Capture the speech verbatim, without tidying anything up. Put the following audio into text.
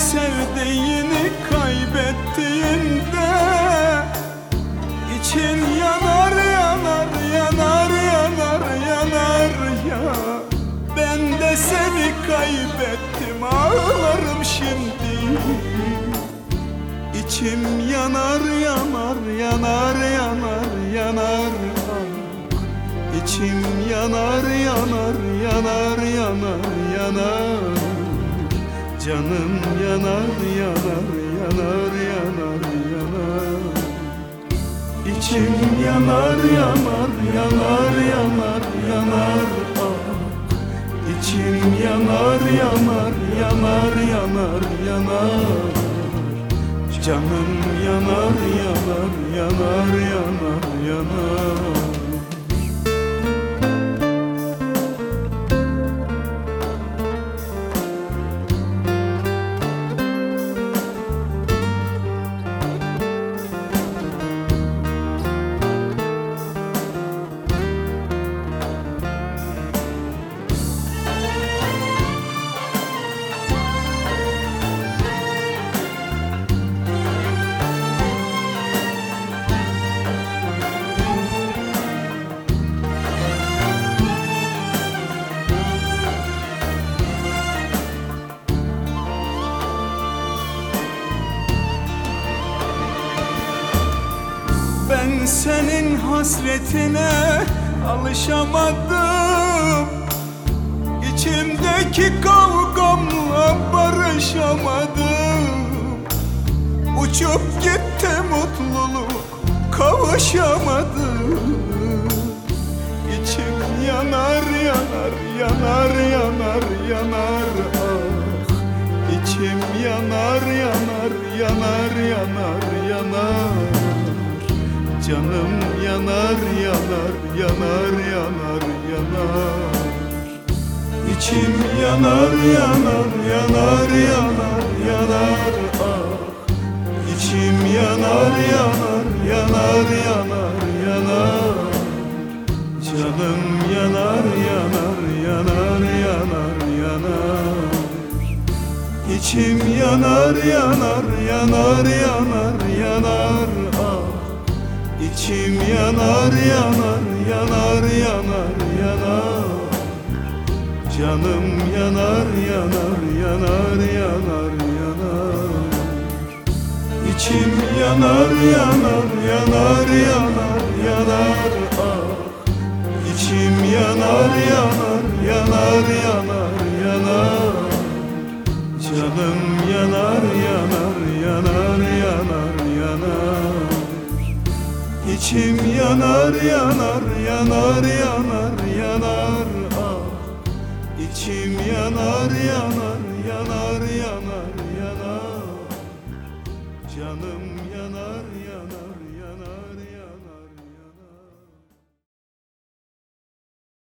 sevdiğini kaybettiğinde için yanar yanar yanar yanar yanar ya. Ben de seni kaybettim, ağlarım şimdi. İçim yanar yanar yanar yanar yanar ah. İçim yanar yanar yanar yanar yanar. Canım yanar yanar yanar yanar yanar. İçim yanar yanar yanar yanar yanar ah. İçim yanar yanar yanar yanar yanar. Canım yanar yanar yanar yanar yanar. Ben senin hasretine alışamadım. İçimdeki kavgamla barışamadım. Uçup gitti mutluluk, kavuşamadım. İçim yanar yanar yanar yanar yanar ah. İçim yanar yanar yanar yanar yanar. Canım yanar yanar yanar yanar yanar. İçim yanar yanar yanar yanar yanar ah. İçim yanar yanar yanar yanar yanar. Canım yanar yanar yanar yanar yanar. İçim yanar yanar yanar yanar yanar ah. İçim yanar yanar yanar yanar yanar. Canım yanar yanar yanar yanar yanar. İçim yanar yanar yanar yanar yanar ah. İçim yanar yanar yanar yanar yanar. Canım yanar yanar yanar yanar yanar. İçim yanar yanar yanar yanar yanar ah. İçim yanar yanar yanar yanar yanar. Canım yanar yanar.